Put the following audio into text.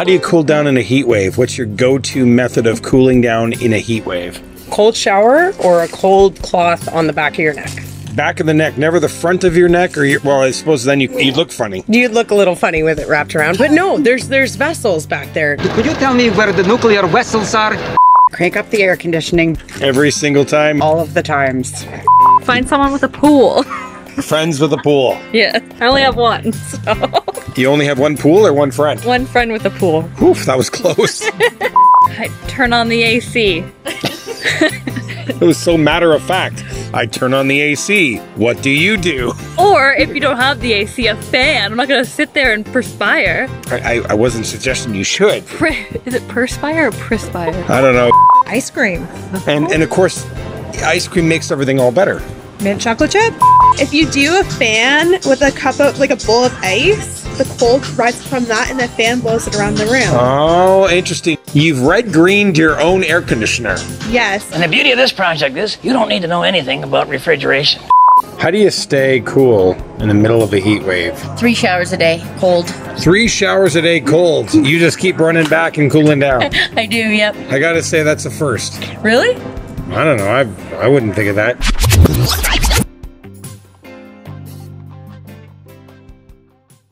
How do you cool down in a heat wave? What's your go-to method of cooling down in a heat wave? Cold shower or a cold cloth on the back of your neck? Back of the neck, never the front of your neck, or well, I suppose then you'd look funny. You'd look a little funny with it wrapped around, but no, there's vessels back there. Could you tell me where the nuclear vessels are? Crank up the air conditioning. Every single time. All of the times. Find someone with a pool. Friends with a pool. Yeah, I only have one, so. You only have one pool or one friend? One friend with a pool. Oof, that was close. I turn on the AC. It was so matter of fact. I turn on the AC. What do you do? Or if you don't have the AC, a fan. I'm not gonna sit there and perspire. I wasn't suggesting you should. Is it perspire or perspire? I don't know. Ice cream. And of course, ice cream makes everything all better. Mint chocolate chip. If you do a fan with a cup of, like a bowl of ice, the cold rises from that and the fan blows it around the room. Oh, interesting. You've red-greened your own air conditioner. Yes. And the beauty of this project is you don't need to know anything about refrigeration. How do you stay cool in the middle of a heat wave? 3 showers a day, cold. 3 showers a day cold. You just keep running back and cooling down. I do, yep. I gotta say that's a first. Really? I don't know. I wouldn't think of that.